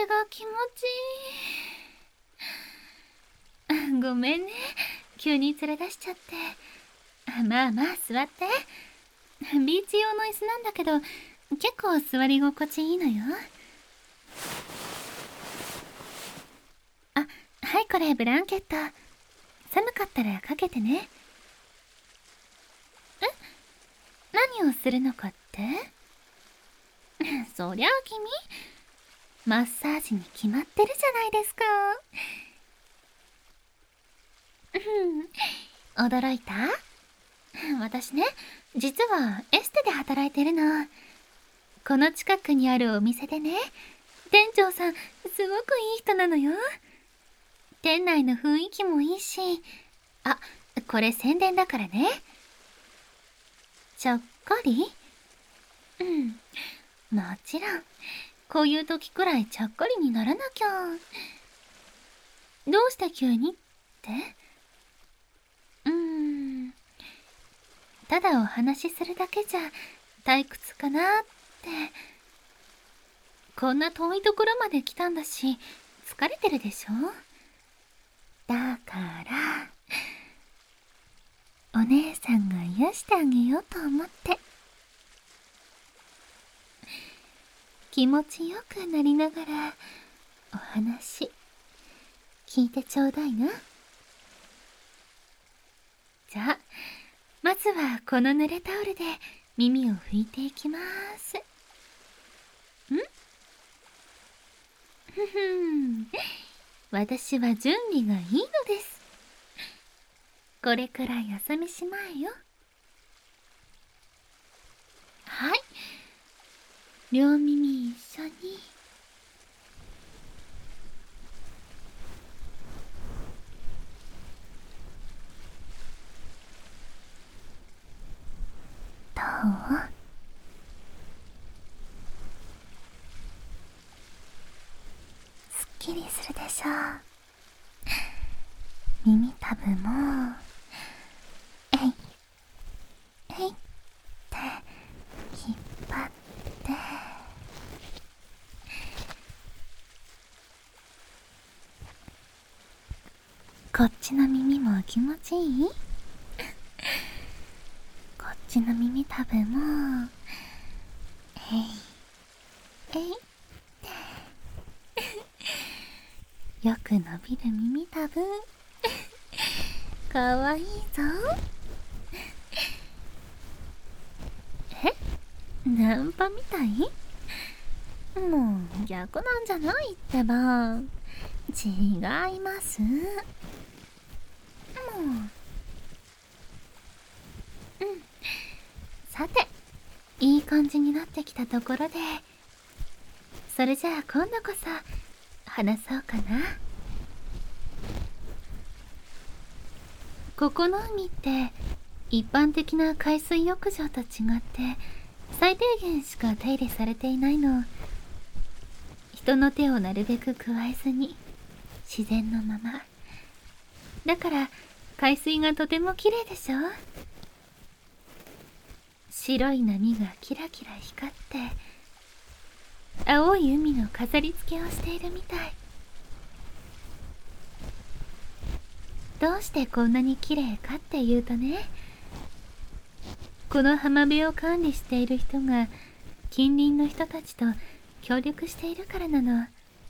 風が気持ちいい。ごめんね、急に連れ出しちゃって。まあまあ座って。ビーチ用の椅子なんだけど結構座り心地いいのよ。あ、はい、これブランケット。寒かったらかけてね。何をするのかって？そりゃあ君、マッサージに決まってるじゃないですか。驚いた？私ね、実はエステで働いてるの。この近くにあるお店でね、店長さんすごくいい人なのよ。店内の雰囲気もいいし、あ、これ宣伝だからね。ちょっかり？もちろん、こういう時くらいちゃっかりにならなきゃ。どうして急にって？ただお話しするだけじゃ退屈かなって。こんな遠いところまで来たんだし、疲れてるでしょ？だから、お姉さんが癒してあげようと思って。気持ちよくなりながらお話聞いてちょうだいな。じゃあまずはこの濡れタオルで耳を拭いていきます。私は準備がいいのです。これくらい朝飯前よ。はい、両耳一緒に。どう？すっきりするでしょう。耳たぶもえいえいって引っ張って、こっちの耳も気持ちいい？こっちの耳たぶもえいえいってよく伸びる耳たぶ。かわいいぞ。ナンパみたい？もう逆なんじゃないってば。違います。もう。さて、いい感じになってきたところで、それじゃあ今度こそ話そうかな。ここの海って一般的な海水浴場と違って最低限しか手入れされていないの。人の手をなるべく加えずに自然のままだから、海水がとても綺麗でしょ。白い波がキラキラ光って青い海の飾り付けをしているみたい。どうしてこんなに綺麗かっていうとね、この浜辺を管理している人が近隣の人たちと協力しているからなの。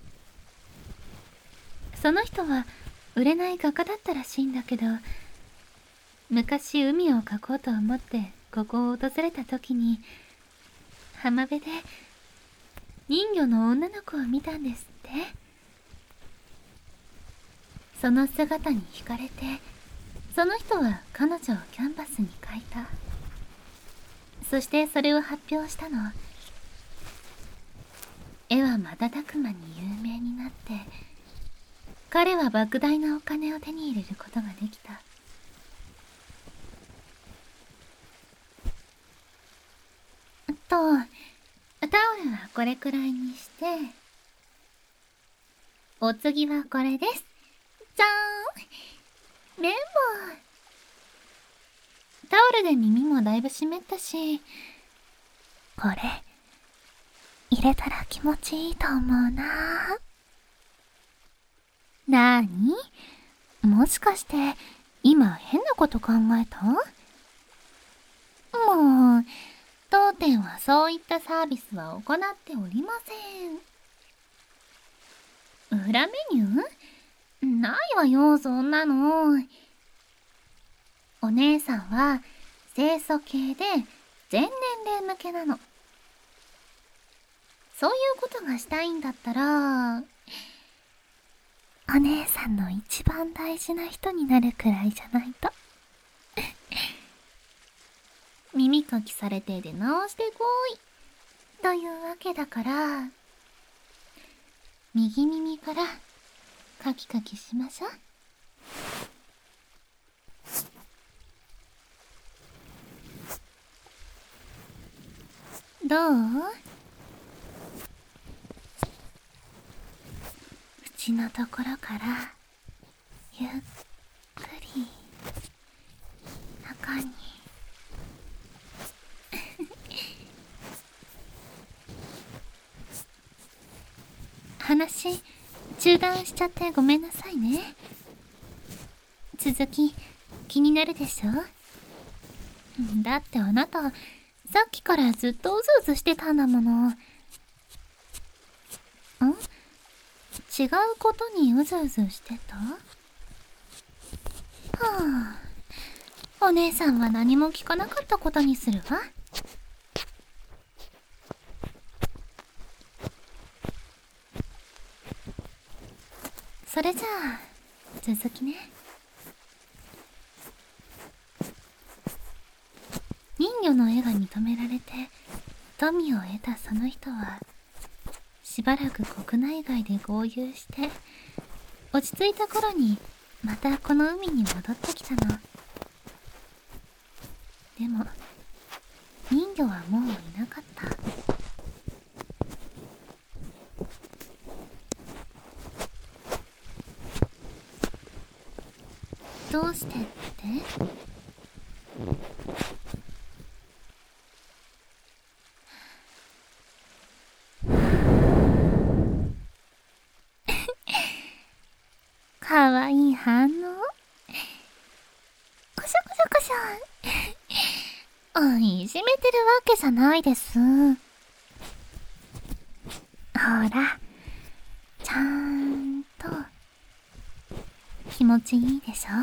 その人は売れない画家だったらしいんだけど、昔海を描こうと思ってここを訪れた時に浜辺で人魚の女の子を見たんですって。その姿に惹かれて、その人は彼女をキャンバスに描いた。そしてそれを発表したの。絵は瞬く間に有名になって、彼は莫大なお金を手に入れることができた。タオルはこれくらいにして、お次はこれです。じゃーん、綿棒。タオルで耳もだいぶ湿ったし、これ入れたら気持ちいいと思うな。 なーに？もしかして今変なこと考えた？もう、当店はそういったサービスは行っておりません。裏メニュー？ないわよ、そんなの。お姉さんは清楚系で全年齢向けなの。そういうことがしたいんだったら、お姉さんの一番大事な人になるくらいじゃないと。耳かきされて出直してこいというわけだから、右耳からカキカキしましょう。どう？口のところからゆっくり中に話中断しちゃってごめんなさいね。続き気になるでしょ？だってあなたさっきからずっとうずうずしてたんだもの。違うことにうずうずしてた？はあ、お姉さんは何も聞かなかったことにするわ。それじゃあ続きね。人魚の絵が認められて富を得たその人はしばらく国内外で豪遊して落ち着いた頃にまたこの海に戻ってきたの。でも人魚はもういなかった。どうしてって？かわいい反応。こしょこしょこしょ。いじめてるわけじゃないです。ほら、ちゃんと気持ちいいでしょ？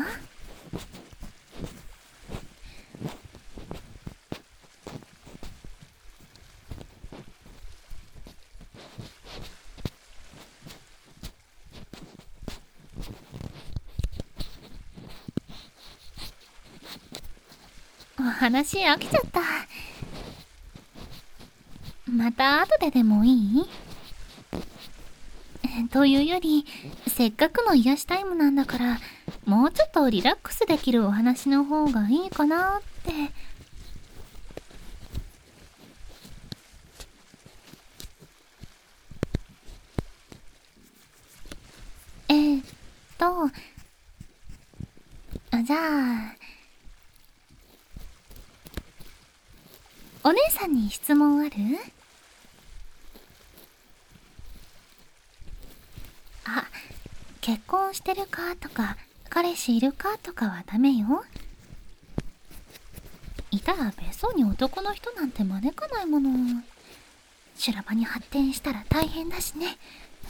お話飽きちゃった。また後ででもいい？というより、せっかくの癒しタイムなんだから、もうちょっとリラックスできるお話の方がいいかなって。えーっと、じゃあ、お姉さんに質問ある？あ、結婚してるかとか、彼氏いるかとかはダメよ。いたら別荘に男の人なんて招かないもの。修羅場に発展したら大変だしね。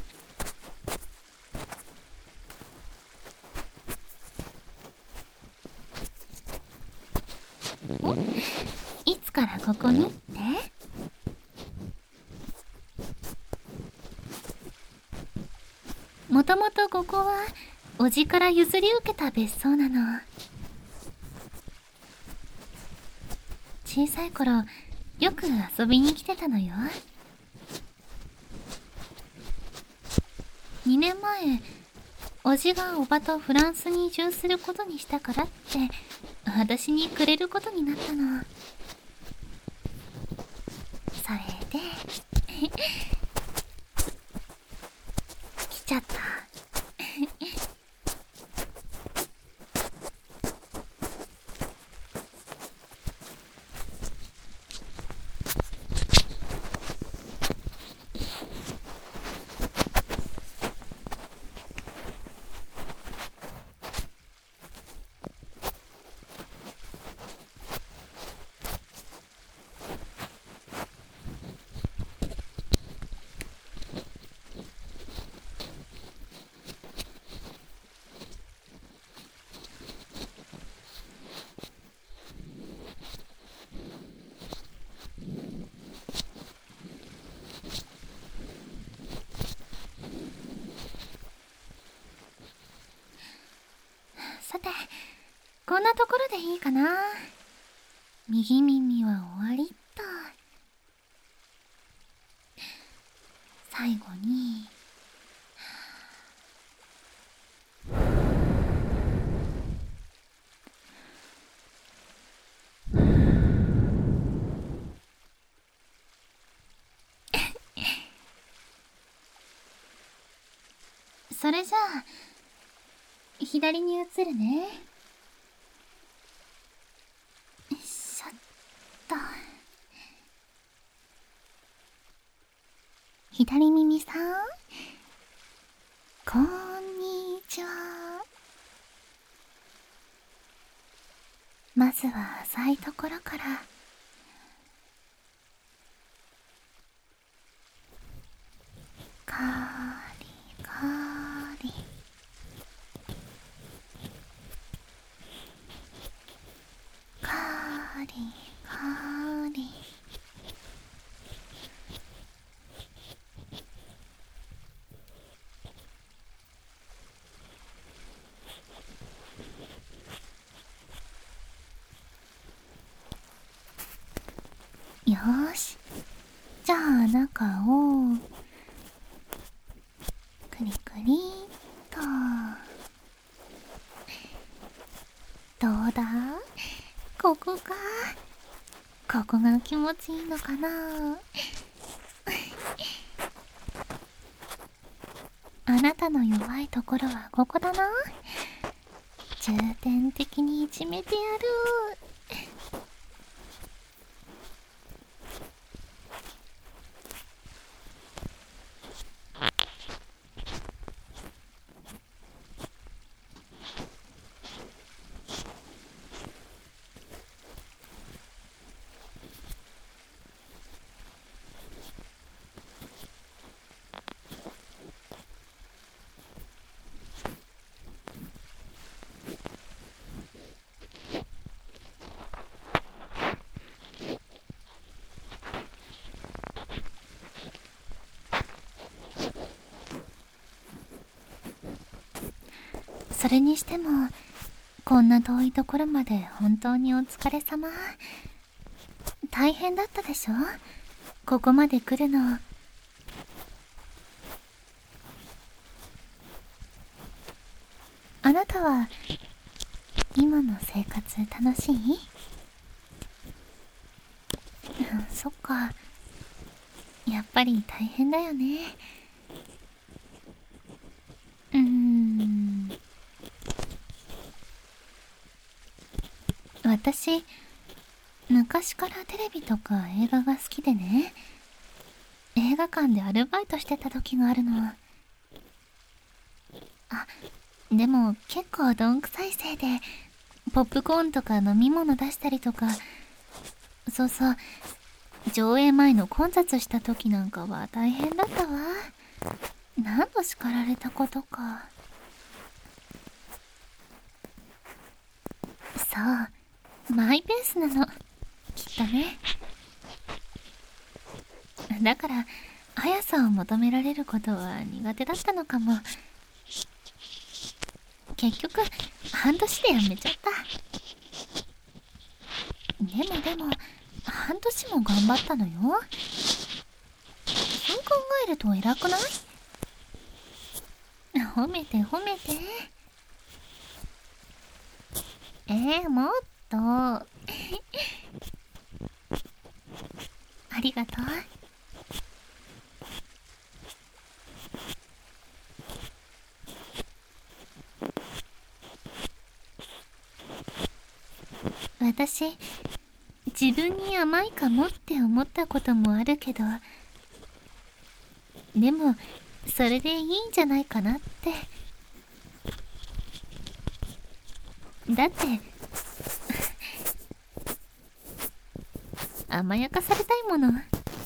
いつからここにって？もともとここはおじから譲り受けた別荘なの。小さい頃よく遊びに来てたのよ。2年前おじがおばとフランスに移住することにしたからって私にくれることになったの。それで来ちゃった。 んなところでいいかな。右耳は終わりっと。最後にそれじゃあ左に移るね。よいしょっと。左耳さん、こんにちは。まずは浅いところから。カリカリ、カリカリ。よーし、じゃあ中をくりくりっと。どうだ、ここか。ここが気持ちいいのかな。あなたの弱いところはここだな。重点的にいじめてやる。それにしてもこんな遠いところまで本当にお疲れ様。大変だったでしょ、ここまで来るの。あなたは今の生活楽しい？そっか、やっぱり大変だよね。私昔からテレビとか映画が好きでね、映画館でアルバイトしてた時があるの。あ、でも結構どんくさいせいでポップコーンとか飲み物出したりとか、そうそう、上映前の混雑した時なんかは大変だったわ。何度叱られたことか。そう、マイペースなの、きっとね。だから速さを求められることは苦手だったのかも。結局半年でやめちゃった。でも半年も頑張ったのよ。そう考えると偉くない？褒めて褒めて。もっとありがとう。私自分に甘いかもって思ったこともあるけど、でもそれでいいんじゃないかなって。だって甘やかされたいもの。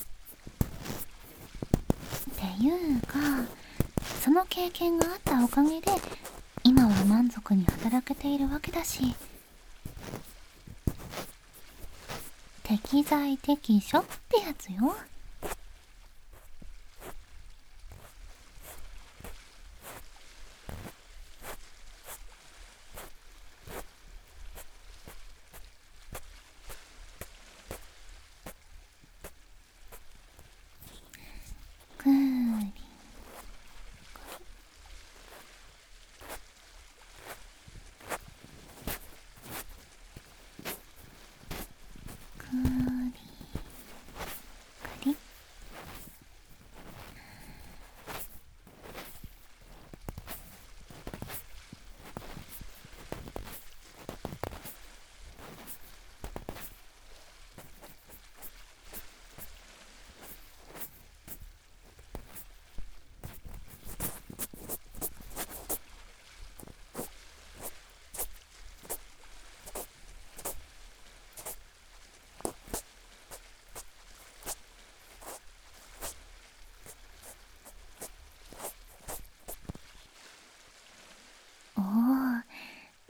っていうか、その経験があったおかげで今は満足に働けているわけだし、適材適所ってやつよ。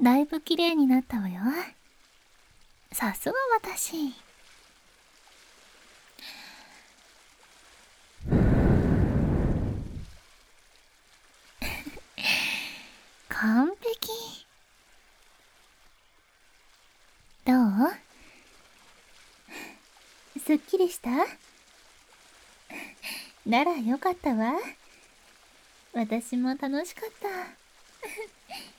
だいぶ綺麗になったわよ。さすが私。完璧。どう？すっきりした？ならよかったわ。私も楽しかった。